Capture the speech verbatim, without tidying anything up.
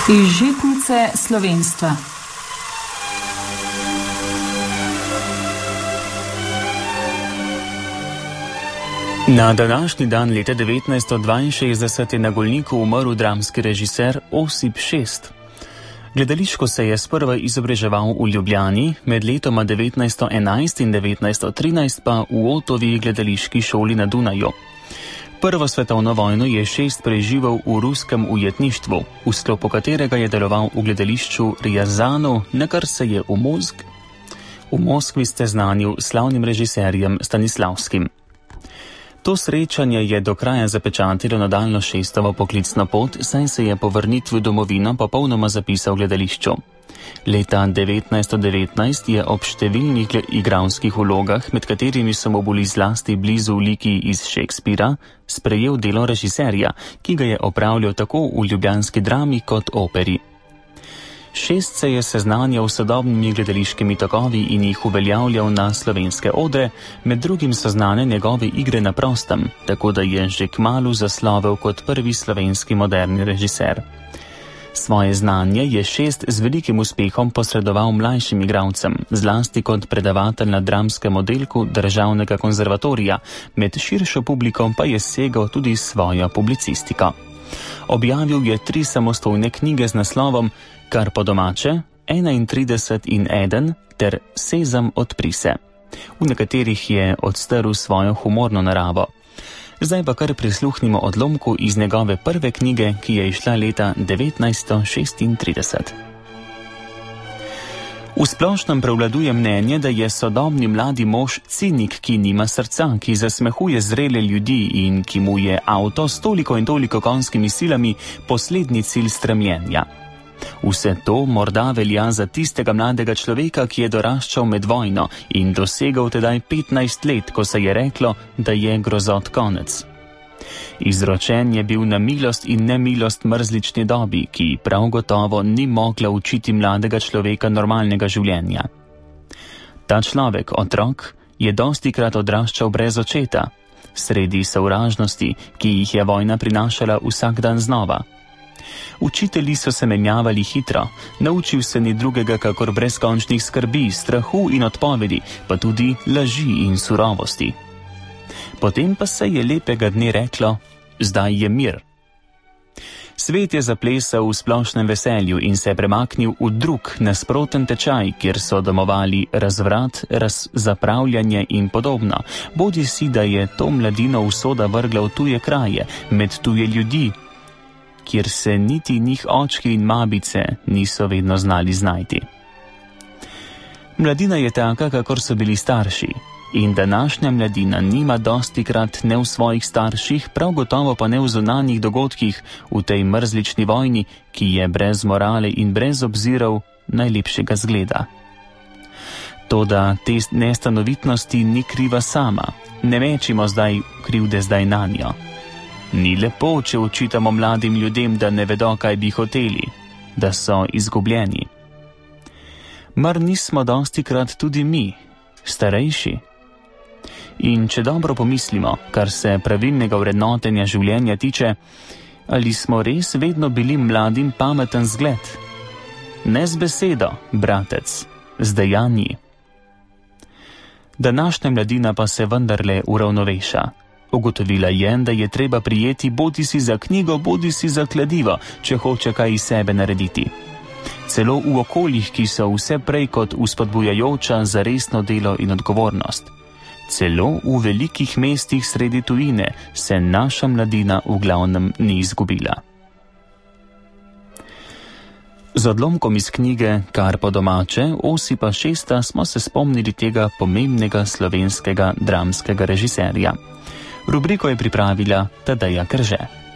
Iz žitnice slovenstva. Na današnji dan leta devetnajststo dvainšestdeset je na Golniku umrl dramski režiser Osip Šest. Gledališko se je sprva izobraževal v Ljubljani, med letoma devetnajststo enajst in devetnajststo trinajst pa v Otovi gledališki šoli na Dunaju. Prvo svetovno vojno je Šest preživel v ruskem ujetništvu, v sklopu katerega je deloval v gledališču Rjazanu, na kar se je v, Mosk... v Moskvi seznanil s slavnim režiserjem Stanislavskim. To srečanje je do kraja zapečatilo nadaljno Šestovo poklicno pot, saj se je po vrnitvi v domovino popolnoma zapisal v gledališču. Leta devetnajststo devetnajst je ob številnih igralskih vlogah, med katerimi so mu bili zlasti blizu liki iz Shakespeara, sprejel delo režiserja, ki ga je opravljal tako v ljubljanski drami kot operi. Šest se je seznanjal s sodobnimi gledališkimi tokovi in jih uveljavljal na slovenske odre, med drugim so znane njegove igre na prostem, tako da je že kmalu zaslovel kot prvi slovenski moderni režiser. Svoje znanje je Šest z velikim uspehom posredoval mlajšim igralcem, zlasti kot predavatelj na dramskem oddelku Državnega konzervatorija, med širšo publiko pa je segal tudi svojo publicistiko. Objavil je tri samostojne knjige z naslovom Kar po domače, enaintrideset in eden ter Sezam odpri se. V nekaterih je odstrl svojo humorno naravo. Zdaj pa kar prisluhnimo odlomku iz njegove prve knjige, ki je izšla leta devetnajststo šestintrideset. V splošnem prevladuje mnenje, da je sodobni mladi mož cinik, ki nima srca, ki zasmehuje zrele ljudi in ki mu je avto s toliko in toliko konjskimi silami poslednji cilj stremljenja. Vse to morda velja za tistega mladega človeka, ki je doraščal med vojno in dosegal tedaj petnajst let, ko se je reklo, da je grozot konec. Izročen je bil na milost in nemilost mrzlični dobi, ki prav gotovo ni mogla učiti mladega človeka normalnega življenja. Ta človek, otrok, je dostikrat odraščal brez očeta, sredi sovražnosti, ki jih je vojna prinašala vsak dan znova. Učitelji so se menjavali hitro, naučil se ni drugega kakor brezkončnih skrbi, strahu in odpovedi, pa tudi laži in surovosti. Potem pa se je lepega dne reklo, zdaj je mir. Svet je zaplesal v splošnem veselju in se premaknil v drug, nasproten tečaj, kjer so domovali razvrat, razzapravljanje in podobno, bodi si, da je to mladino usoda vrgla v tuje kraje, med tuje ljudi, kjer se niti njih očki in mabice niso vedno znali znajti. Mladina je taka, kakor so bili starši, in današnja mladina nima dostikrat ne v svojih starših, prav gotovo pa ne v zunanjih dogodkih v tej mrzlični vojni, ki je brez morale in brez obzirov najlepšega zgleda. Toda te nestanovitnosti ni kriva sama, ne mečimo zdaj krivde zdaj nanjo. Ni lepo, če očitamo mladim ljudem, da ne vedo, kaj bi hoteli, da so izgubljeni. Mar nismo dostikrat tudi mi, starejši? In če dobro pomislimo, kar se pravilnega vrednotenja življenja tiče, ali smo res vedno bili mladim pameten zgled? Ne z besedo, bratec, z dejanji. Današnja mladina pa se vendarle uravnoveša. Ugotovila je, da je treba prijeti bodi si za knjigo, bodi si za kladivo, če hoče kaj iz sebe narediti. Celo v okoljih, ki so vse prej kot vzpodbujajoča za resno delo in odgovornost. Celo v velikih mestih sredi tujine se naša mladina v glavnem ni izgubila. Z odlomkom iz knjige Kar po domače Osipa Šesta smo se spomnili tega pomembnega slovenskega dramskega režiserja. Rubriko je pripravila Tadeja Krže.